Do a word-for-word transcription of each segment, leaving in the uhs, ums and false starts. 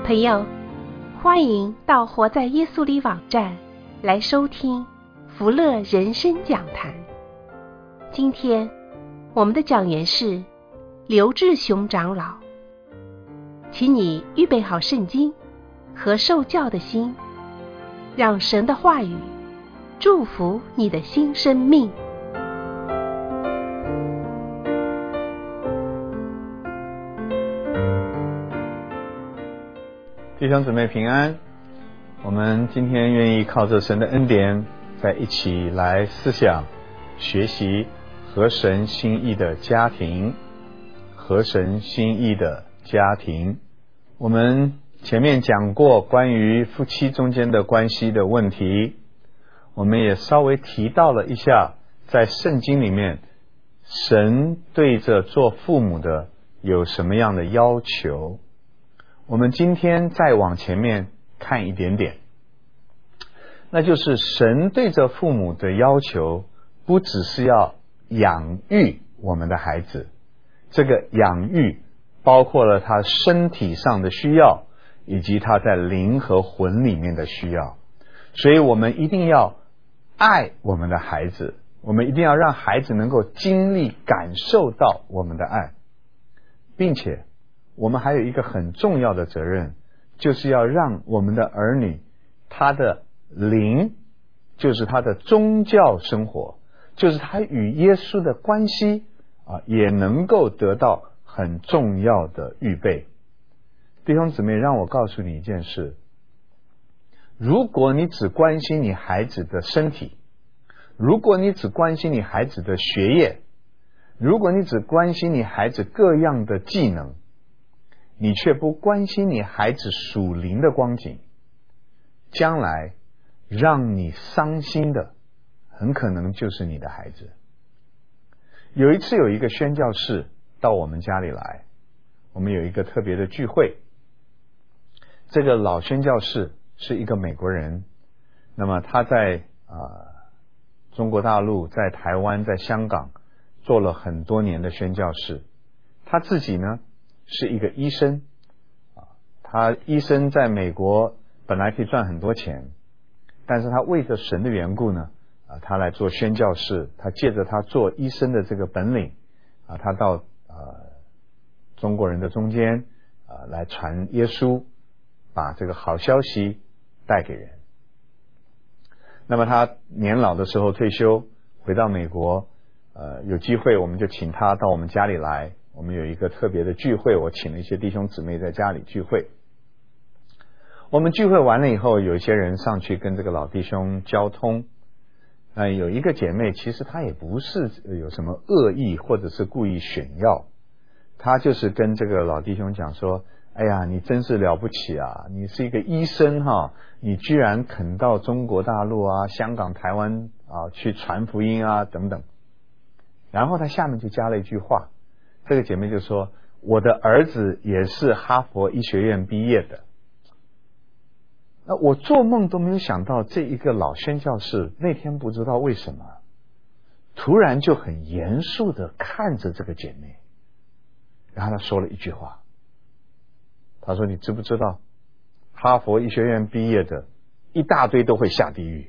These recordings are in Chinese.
朋友，欢迎到活在耶稣里网站来收听福乐人生讲坛。今天我们的讲员是刘志雄长老，请你预备好圣经和受教的心，让神的话语祝福你的新生命。 弟兄姊妹平安，我们今天愿意靠着神的恩典，在一起来思想学习合神心意的家庭。合神心意的家庭，我们前面讲过关于夫妻中间的关系的问题，我们也稍微提到了一下，在圣经里面神对着做父母的有什么样的要求。我们今天再往前面看一点点，那就是神对着父母的要求不只是要养育我们的孩子，这个养育包括了他身体上的需要，以及他在灵和魂里面的需要。所以我们一定要爱我们的孩子，我们一定要让孩子能够经历感受到我们的爱，并且我们还有一个很重要的责任，就是要让我们的儿女他的灵，就是他的宗教生活，就是他与耶稣的关系啊，也能够得到很重要的预备。弟兄姊妹，让我告诉你一件事，如果你只关心你孩子的身体，如果你只关心你孩子的学业，如果你只关心你孩子各样的技能，你却不关心你孩子属灵的光景，将来让你伤心的很可能就是你的孩子。有一次有一个宣教士到我们家里来，我们有一个特别的聚会。这个老宣教士是一个美国人，那么他在呃中国大陆，在台湾，在香港做了很多年的宣教士。他自己呢是一个医生啊，他医生在美国本来可以赚很多钱，但是他为着神的缘故呢啊，他来做宣教士，他借着他做医生的这个本领啊，他到呃中国人的中间啊来传耶稣，把这个好消息带给人。那么他年老的时候退休，回到美国，呃有机会我们就请他到我们家里来。我们有一个特别的聚会，我请了一些弟兄姊妹在家里聚会。我们聚会完了以后，有一些人上去跟这个老弟兄交通。呃，有一个姐妹，其实她也不是有什么恶意或者是故意炫耀，她就是跟这个老弟兄讲说，哎呀，你真是了不起啊，你是一个医生哈，你居然肯到中国大陆啊、香港、台湾啊去传福音啊等等。然后她下面就加了一句话，这个姐妹就说，我的儿子也是哈佛医学院毕业的。那我做梦都没有想到，这一个老宣教士那天不知道为什么突然就很严肃的看着这个姐妹，然后他说了一句话，他说，你知不知道哈佛医学院毕业的一大堆都会下地狱。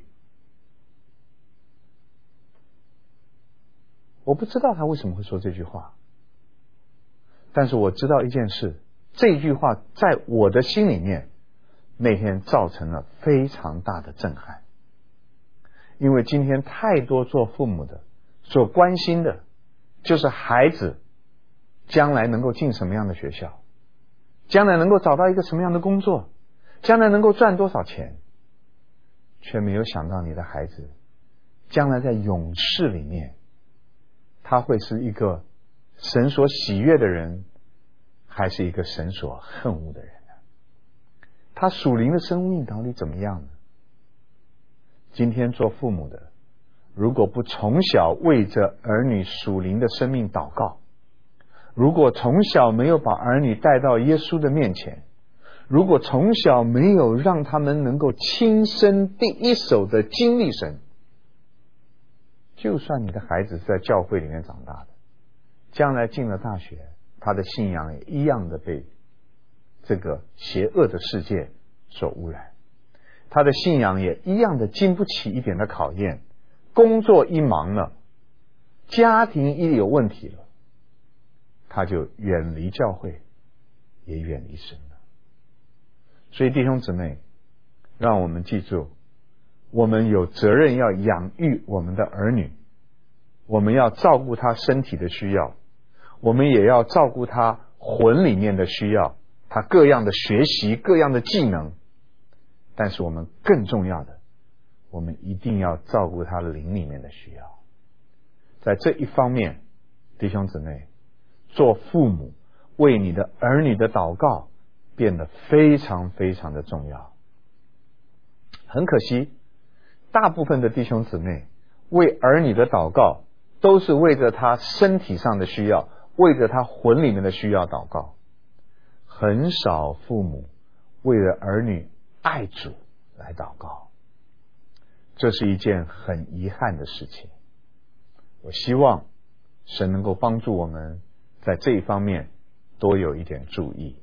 我不知道他为什么会说这句话，但是我知道一件事，这句话在我的心里面那天造成了非常大的震撼。因为今天太多做父母的所关心的就是孩子将来能够进什么样的学校，将来能够找到一个什么样的工作，将来能够赚多少钱，却没有想到你的孩子将来在永世里面，他会是一个神所喜悦的人，还是一个神所恨恶的人呢？他属灵的生命到底怎么样呢？今天做父母的，如果不从小为着儿女属灵的生命祷告，如果从小没有把儿女带到耶稣的面前，如果从小没有让他们能够亲身第一手的经历神，就算你的孩子是在教会里面长大的，将来进了大学，他的信仰也一样的被这个邪恶的世界所污染，他的信仰也一样的经不起一点的考验，工作一忙了，家庭一有问题了，他就远离教会，也远离神了。所以弟兄姊妹，让我们记住，我们有责任要养育我们的儿女，我们要照顾他身体的需要，我们也要照顾他魂里面的需要，他各样的学习，各样的技能。但是我们更重要的，我们一定要照顾他灵里面的需要。在这一方面，弟兄姊妹，做父母为你的儿女的祷告变得非常非常的重要。很可惜，大部分的弟兄姊妹为儿女的祷告都是为着他身体上的需要，为着他魂里面的需要祷告，很少父母为了儿女爱主来祷告，这是一件很遗憾的事情。我希望神能够帮助我们在这一方面多有一点注意。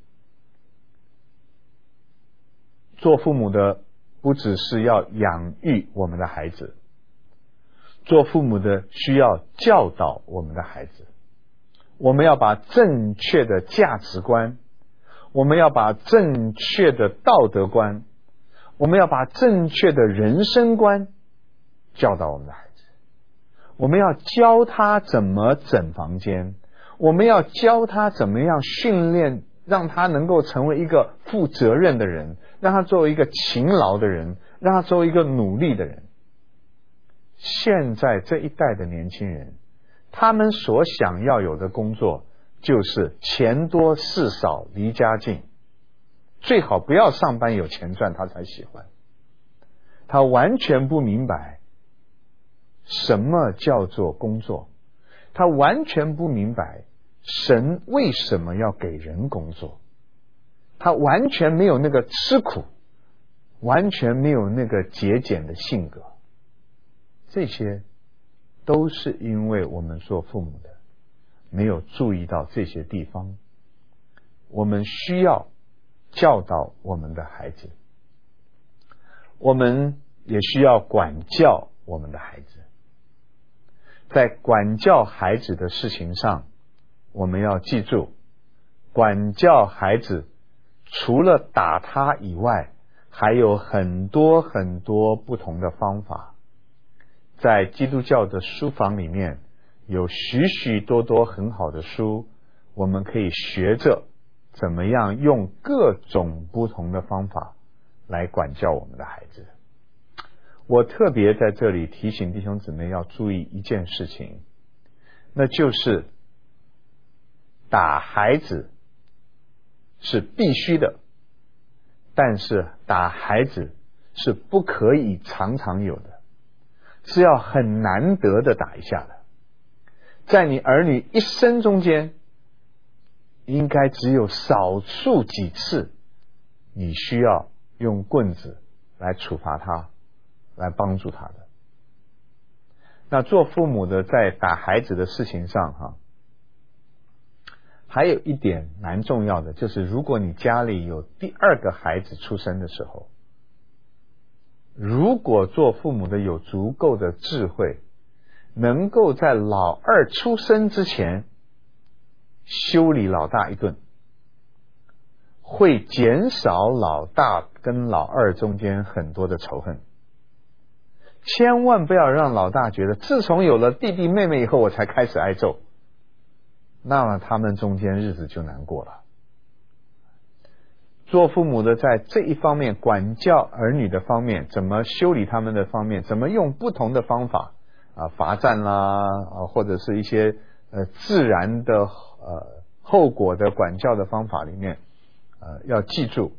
做父母的不只是要养育我们的孩子，做父母的需要教导我们的孩子。我们要把正确的价值观，我们要把正确的道德观，我们要把正确的人生观教导我们的孩子。我们要教他怎么整房间，我们要教他怎么样训练，让他能够成为一个负责任的人，让他作为一个勤劳的人，让他作为一个努力的人。现在这一代的年轻人，他们所想要有的工作就是钱多事少离家近，最好不要上班有钱赚他才喜欢。他完全不明白什么叫做工作，他完全不明白神为什么要给人工作，他完全没有那个吃苦，完全没有那个节俭的性格。这些都是因为我们做父母的没有注意到这些地方。我们需要教导我们的孩子，我们也需要管教我们的孩子。在管教孩子的事情上，我们要记住，管教孩子除了打他以外，还有很多很多不同的方法。在基督教的书房里面有许许多多很好的书，我们可以学着怎么样用各种不同的方法来管教我们的孩子。我特别在这里提醒弟兄姊妹要注意一件事情，那就是打孩子是必须的，但是打孩子是不可以常常有的，是要很难得的打一下的。在你儿女一生中间，应该只有少数几次你需要用棍子来处罚他，来帮助他的。那做父母的在打孩子的事情上哈，还有一点蛮重要的，就是如果你家里有第二个孩子出生的时候，如果做父母的有足够的智慧，能够在老二出生之前修理老大一顿，会减少老大跟老二中间很多的仇恨。千万不要让老大觉得自从有了弟弟妹妹以后我才开始挨揍，那么他们中间日子就难过了。做父母的在这一方面，管教儿女的方面，怎么修理他们的方面，怎么用不同的方法啊，罚站啦啊，或者是一些呃自然的呃后果的管教的方法里面，呃要记住，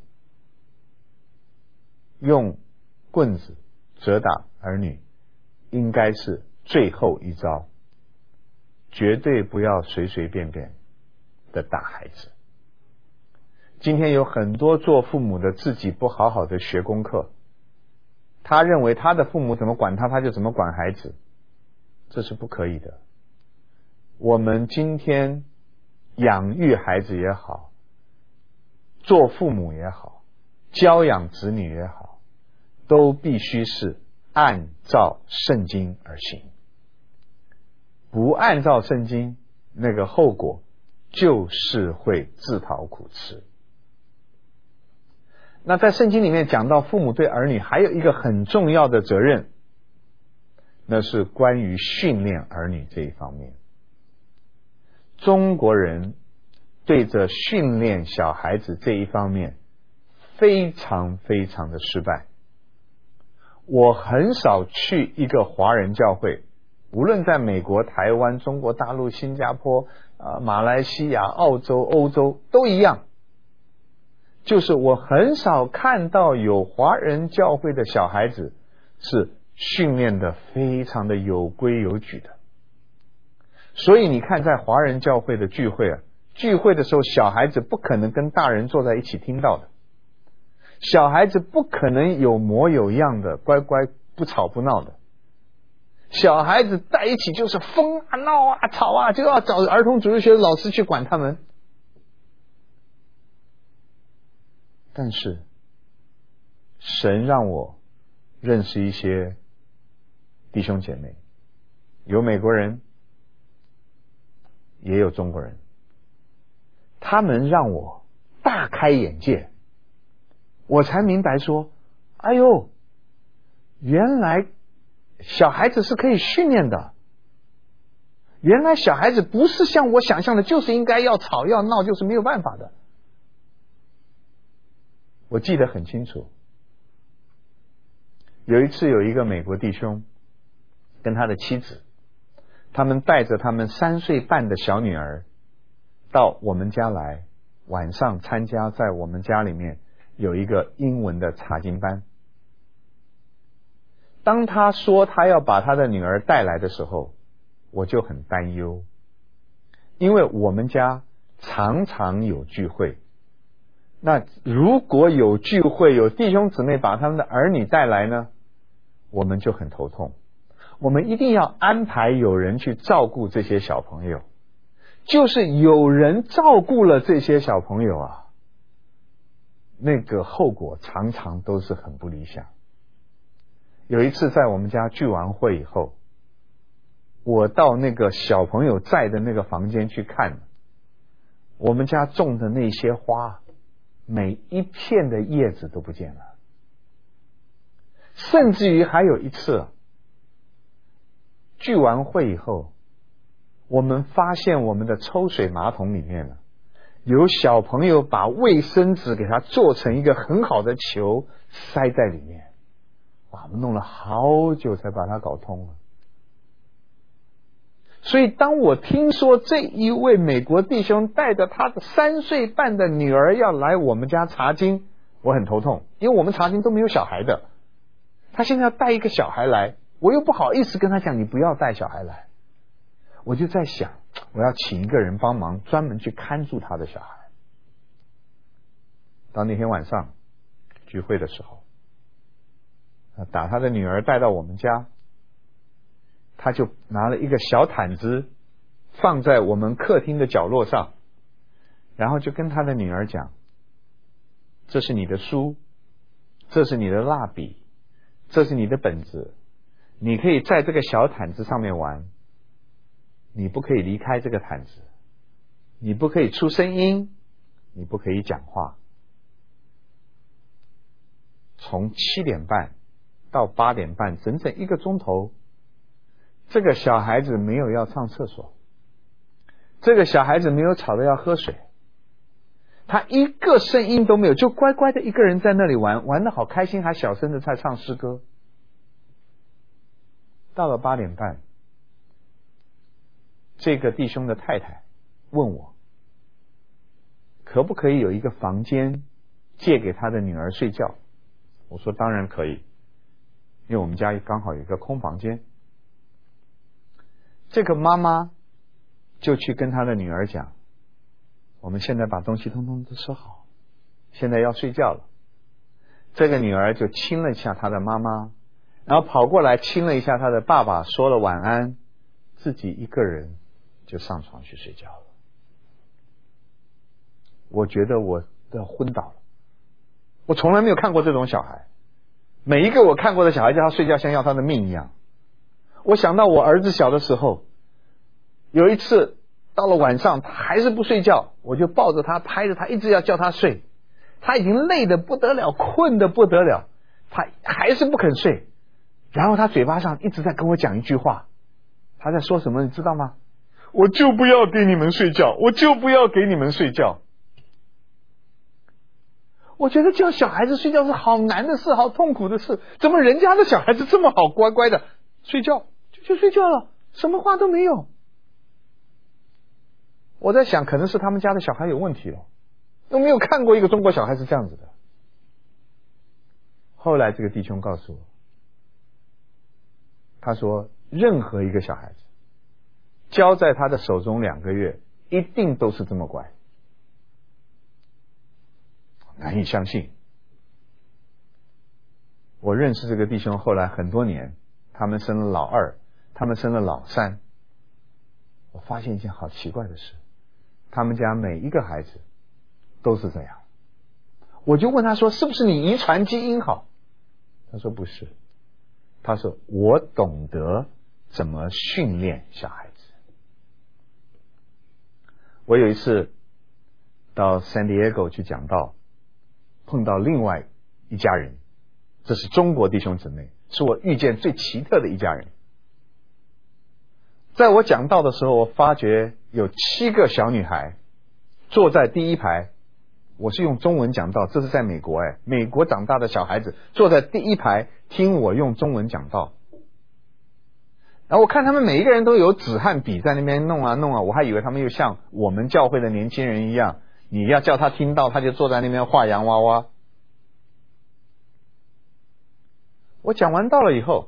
用棍子责打儿女应该是最后一招，绝对不要随随便便的打孩子。今天有很多做父母的自己不好好的学功课，他认为他的父母怎么管他，他就怎么管孩子，这是不可以的。我们今天养育孩子也好， 做父母也好，教养子女也好，都必须是按照圣经而行。不按照圣经，那个后果就是会自讨苦吃。那在圣经里面讲到父母对儿女还有一个很重要的责任，那是关于训练儿女这一方面。中国人对着训练小孩子这一方面非常非常的失败。我很少去一个华人教会，无论在美国、台湾、中国大陆、新加坡、呃、马来西亚、澳洲、欧洲都一样，就是我很少看到有华人教会的小孩子是训练的非常的有规有矩的。所以你看，在华人教会的聚会啊，聚会的时候，小孩子不可能跟大人坐在一起听到的，小孩子不可能有模有样的乖乖不吵不闹的，小孩子在一起就是疯啊闹啊吵啊，就要找儿童主日学的老师去管他们。但是神让我认识一些弟兄姐妹，有美国人也有中国人，他们让我大开眼界，我才明白说，哎呦，原来小孩子是可以训练的，原来小孩子不是像我想象的就是应该要吵要闹，就是没有办法的。我记得很清楚，有一次有一个美国弟兄跟他的妻子，他们带着他们三岁半的小女儿到我们家来，晚上参加在我们家里面有一个英文的查经班。当他说他要把他的女儿带来的时候，我就很担忧，因为我们家常常有聚会，那如果有聚会有弟兄姊妹把他们的儿女带来呢，我们就很头痛。我们一定要安排有人去照顾这些小朋友，就是有人照顾了这些小朋友啊，那个后果常常都是很不理想。有一次在我们家聚完会以后，我到那个小朋友在的那个房间去看，我们家种的那些花，每一片的叶子都不见了。甚至于还有一次聚完会以后，我们发现我们的抽水马桶里面呢，有小朋友把卫生纸给它做成一个很好的球塞在里面，哇，我们弄了好久才把它搞通了。所以当我听说这一位美国弟兄带着他的三岁半的女儿要来我们家查经，我很头痛，因为我们查经都没有小孩的，他现在要带一个小孩来，我又不好意思跟他讲你不要带小孩来，我就在想我要请一个人帮忙专门去看住他的小孩。到那天晚上聚会的时候，把他的女儿带到我们家，他就拿了一个小毯子放在我们客厅的角落上，然后就跟他的女儿讲，这是你的书，这是你的蜡笔，这是你的本子，你可以在这个小毯子上面玩，你不可以离开这个毯子，你不可以出声音，你不可以讲话。从七点半到八点半，整整一个钟头，这个小孩子没有要上厕所，这个小孩子没有吵着要喝水，他一个声音都没有，就乖乖的一个人在那里玩，玩得好开心，还小声的在唱诗歌。到了八点半，这个弟兄的太太问我，可不可以有一个房间借给他的女儿睡觉？我说当然可以，因为我们家刚好有一个空房间。这个妈妈就去跟她的女儿讲，我们现在把东西通通都收好，现在要睡觉了。这个女儿就亲了一下她的妈妈，然后跑过来亲了一下她的爸爸，说了晚安，自己一个人就上床去睡觉了。我觉得我都要昏倒了。我从来没有看过这种小孩，每一个我看过的小孩叫他睡觉像要他的命一样。我想到我儿子小的时候，有一次到了晚上他还是不睡觉，我就抱着他拍着他，一直要叫他睡，他已经累得不得了，困得不得了，他还是不肯睡。然后他嘴巴上一直在跟我讲一句话，他在说什么你知道吗？我就不要给你们睡觉，我就不要给你们睡觉。我觉得叫小孩子睡觉是好难的事，好痛苦的事，怎么人家的小孩子这么好，乖乖的睡觉就就睡觉了，什么话都没有。我在想可能是他们家的小孩有问题了，都没有看过一个中国小孩是这样子的。后来这个弟兄告诉我，他说任何一个小孩子交在他的手中两个月一定都是这么乖。难以相信。我认识这个弟兄后来很多年，他们生了老二，他们生了老三。我发现一件好奇怪的事，他们家每一个孩子都是这样。我就问他说是不是你遗传基因好？他说不是，他说我懂得怎么训练小孩子。我有一次到 San Diego 去讲道，碰到另外一家人，这是中国弟兄姊妹，是我遇见最奇特的一家人。在我讲道的时候，我发觉有七个小女孩坐在第一排，我是用中文讲道，这是在美国哎，美国长大的小孩子坐在第一排听我用中文讲道。然后我看他们每一个人都有纸和笔在那边弄啊弄啊，我还以为他们又像我们教会的年轻人一样，你要叫他听到他就坐在那边画洋娃娃。我讲完道了以后，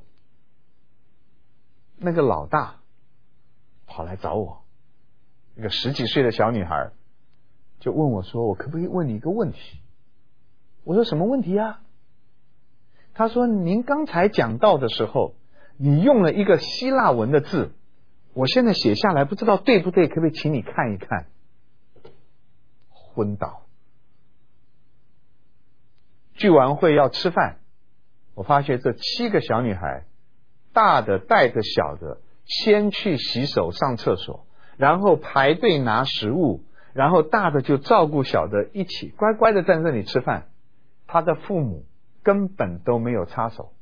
那个老大跑来找我，一个十几岁的小女孩就问我说，我可不可以问你一个问题？我说什么问题啊？他说您刚才讲道的时候你用了一个希腊文的字，我现在写下来不知道对不对，可不可以请你看一看？昏倒。聚完会要吃饭，我发现这七个小女孩，大的带着小的先去洗手上厕所，然后排队拿食物，然后大的就照顾小的一起乖乖的在这里吃饭，他的父母根本都没有插手。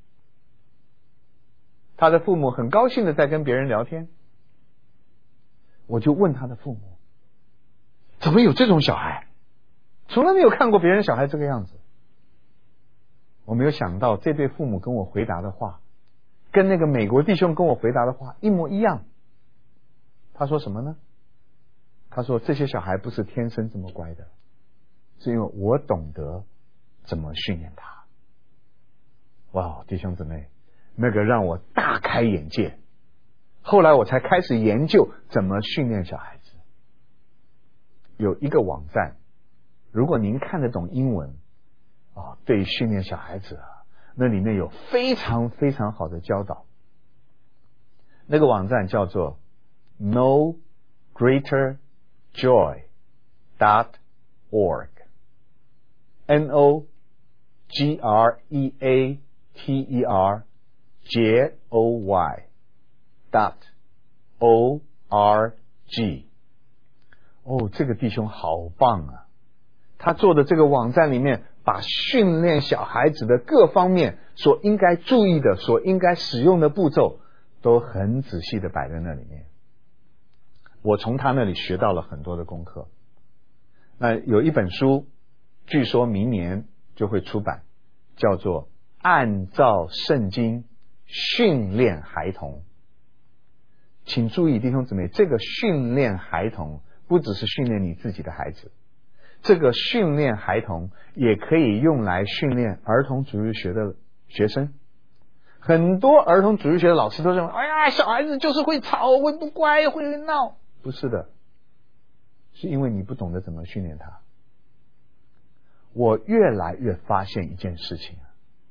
他的父母很高兴的在跟别人聊天。我就问他的父母，怎么有这种小孩？从来没有看过别人小孩这个样子。我没有想到这对父母跟我回答的话跟那个美国弟兄跟我回答的话一模一样。他说什么呢？他说这些小孩不是天生这么乖的，是因为我懂得怎么训练他。哇，弟兄姊妹，那个让我大开眼界。后来我才开始研究怎么训练小孩子。有一个网站，如果您看得懂英文啊，对于训练小孩子啊，那里面有非常非常好的教导。那个网站叫做 no greater joy dot org N O G R E A T E R J O Y dot O R G。 哦，这个弟兄好棒啊，他做的这个网站里面把训练小孩子的各方面所应该注意的，所应该使用的步骤都很仔细的摆在那里面。我从他那里学到了很多的功课。那有一本书据说明年就会出版，叫做按照圣经训练孩童。请注意弟兄姊妹，这个训练孩童不只是训练你自己的孩子，这个训练孩童也可以用来训练儿童主日学的学生。很多儿童主日学的老师都认为，哎呀，小孩子就是会吵，会不乖，会闹。不是的，是因为你不懂得怎么训练他。我越来越发现一件事情，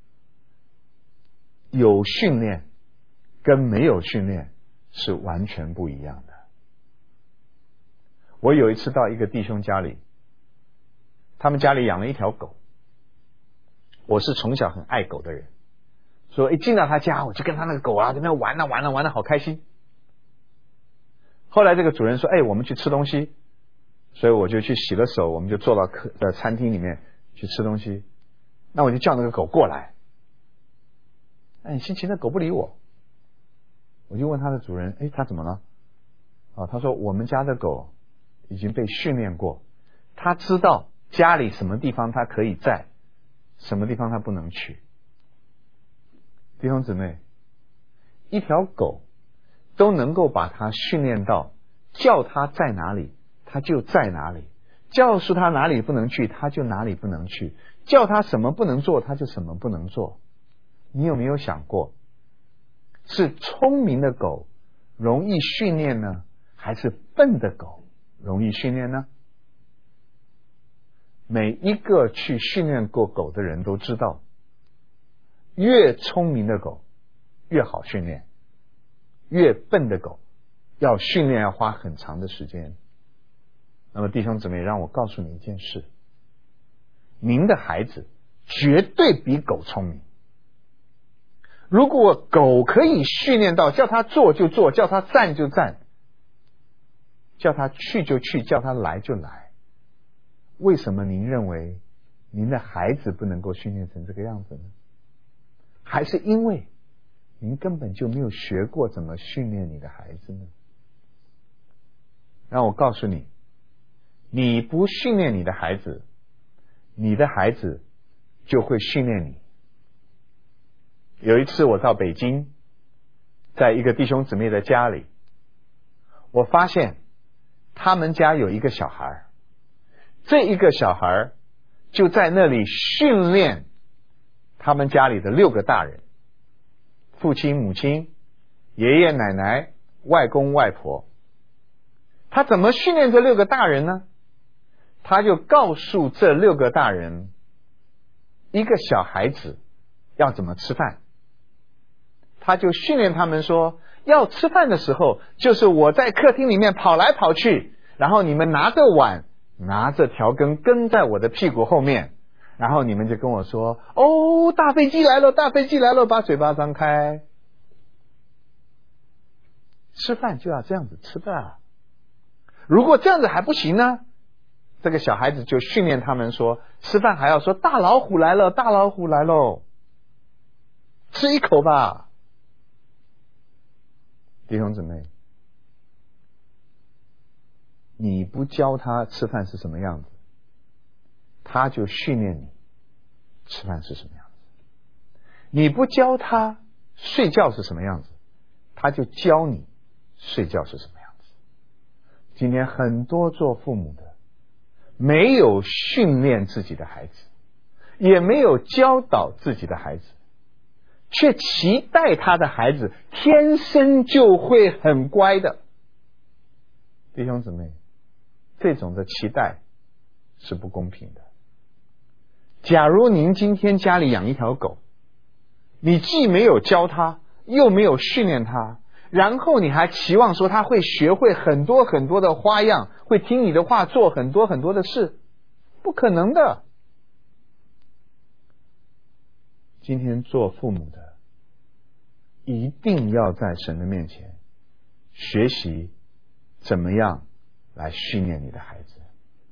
有训练跟没有训练是完全不一样的。我有一次到一个弟兄家里， 他们家里养了一条狗。我是从小很爱狗的人，所以一进到他家，我就跟他那个狗啊在那边玩啊玩啊玩啊，好开心。后来这个主人说：“哎，我们去吃东西。”所以我就去洗了手，我们就坐到客呃餐厅里面去吃东西。那我就叫那个狗过来，哎，很稀奇，那狗不理我。我就问他的主人：“哎，他怎么了？”啊，他说：“我们家的狗已经被训练过，他知道家里什么地方它可以在，什么地方它不能去。”弟兄姊妹，一条狗都能够把它训练到叫它在哪里它就在哪里，告诉它哪里不能去它就哪里不能去，叫它什么不能做它就什么不能做。你有没有想过，是聪明的狗容易训练呢，还是笨的狗容易训练呢？每一个去训练过狗的人都知道，越聪明的狗越好训练，越笨的狗要训练要花很长的时间。那么弟兄姊妹，让我告诉你一件事，您的孩子绝对比狗聪明。如果狗可以训练到叫他做就做，叫他站就站，叫他去就去，叫他来就来，为什么您认为您的孩子不能够训练成这个样子呢？还是因为您根本就没有学过怎么训练你的孩子呢？让我告诉你，你不训练你的孩子，你的孩子就会训练你。有一次我到北京，在一个弟兄姊妹的家里，我发现他们家有一个小孩，这一个小孩就在那里训练他们家里的六个大人，父亲母亲爷爷奶奶外公外婆。他怎么训练这六个大人呢？他就告诉这六个大人一个小孩子要怎么吃饭。他就训练他们说，要吃饭的时候就是我在客厅里面跑来跑去，然后你们拿着碗拿着调羹跟在我的屁股后面，然后你们就跟我说，哦，大飞机来了，大飞机来了，把嘴巴张开。吃饭就要这样子吃的。如果这样子还不行呢，这个小孩子就训练他们说，吃饭还要说，大老虎来了，大老虎来喽，吃一口吧。弟兄姊妹，你不教他吃饭是什么样子，他就训练你吃饭是什么样子。你不教他睡觉是什么样子，他就教你睡觉是什么样子。今天很多做父母的没有训练自己的孩子，也没有教导自己的孩子，却期待他的孩子天生就会很乖的。弟兄姊妹，这种的期待是不公平的。假如您今天家里养一条狗，你既没有教它，又没有训练它，然后你还期望说它会学会很多很多的花样，会听你的话做很多很多的事，不可能的。今天做父母的一定要在神的面前学习怎么样来训练你的孩子。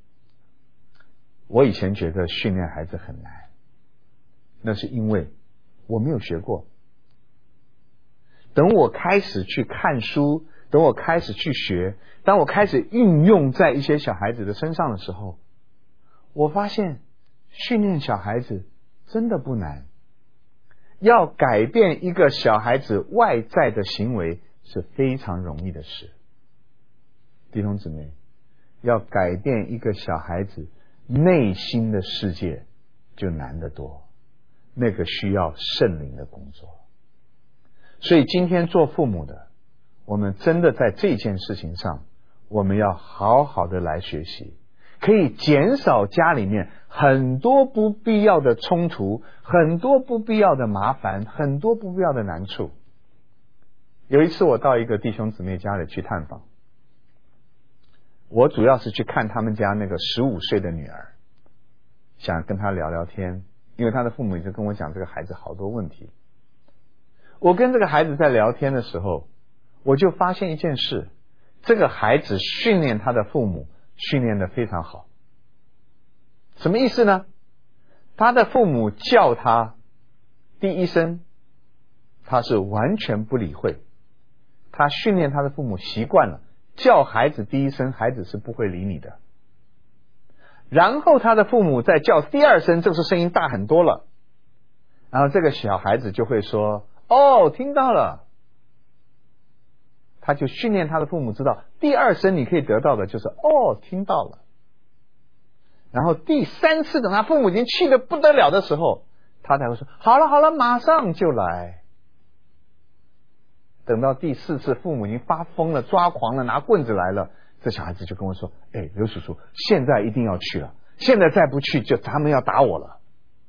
我以前觉得训练孩子很难，那是因为我没有学过。等我开始去看书，等我开始去学，当我开始运用在一些小孩子的身上的时候，我发现训练小孩子真的不难。要改变一个小孩子外在的行为是非常容易的事。弟兄姊妹，要改变一个小孩子内心的世界就难得多，那个需要圣灵的工作。所以今天做父母的，我们真的在这件事情上，我们要好好的来学习，可以减少家里面很多不必要的冲突，很多不必要的麻烦，很多不必要的难处。有一次我到一个弟兄姊妹家里去探访，我主要是去看他们家那个十五岁的女儿。 想跟他聊聊天，因为他的父母一直跟我讲这个孩子好多问题。我跟这个孩子在聊天的时候，我就发现一件事，这个孩子训练他的父母训练得非常好。什么意思呢？他的父母叫他第一声，他是完全不理会。他训练他的父母习惯了叫孩子第一声，孩子是不会理你的。然后他的父母再叫第二声，这个是声音大很多了，然后这个小孩子就会说，哦，听到了。他就训练他的父母知道第二声你可以得到的就是哦，听到了。然后第三次等他父母已经气得不得了的时候，他才会说好了好了，马上就来。等到第四次父母已经发疯了，抓狂了，拿棍子来了，这小孩子就跟我说，哎，刘叔叔，现在一定要去了，现在再不去就他们要打我了。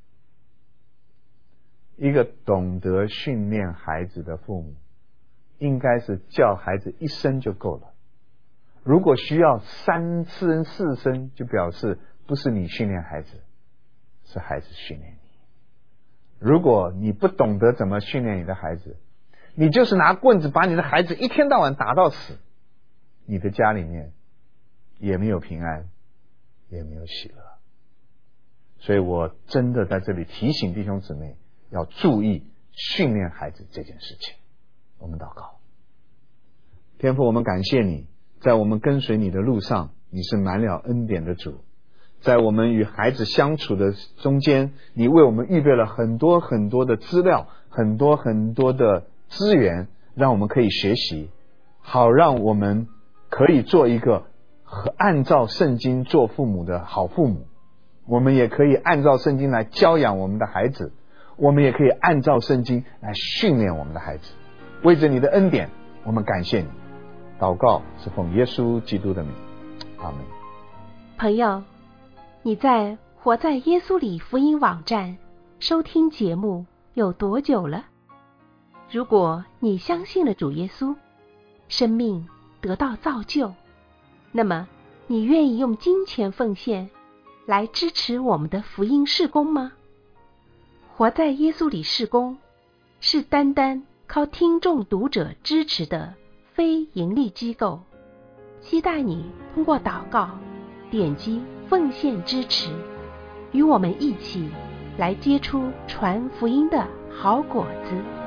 一个懂得训练孩子的父母应该是叫孩子一声就够了，如果需要三声四声，就表示不是你训练孩子，是孩子训练你。如果你不懂得怎么训练你的孩子，你就是拿棍子把你的孩子一天到晚打到死，你的家里面也没有平安，也没有喜乐。所以我真的在这里提醒弟兄姊妹要注意训练孩子这件事情。我们祷告。天父，我们感谢你，在我们跟随你的路上，你是满了恩典的主。在我们与孩子相处的中间，你为我们预备了很多很多的资料，很多很多的资源，让我们可以学习，好让我们可以做一个按照圣经做父母的好父母。我们也可以按照圣经来教养我们的孩子，我们也可以按照圣经来训练我们的孩子。为着你的恩典，我们感谢你。祷告是奉耶稣基督的名，阿们。 朋友，你在活在耶稣里福音网站收听节目有多久了？如果你相信了主耶稣，生命得到造就，那么你愿意用金钱奉献来支持我们的福音事工吗？活在耶稣里事工是单单靠听众读者支持的非盈利机构，期待你通过祷告点击奉献支持，与我们一起来结出传福音的好果子。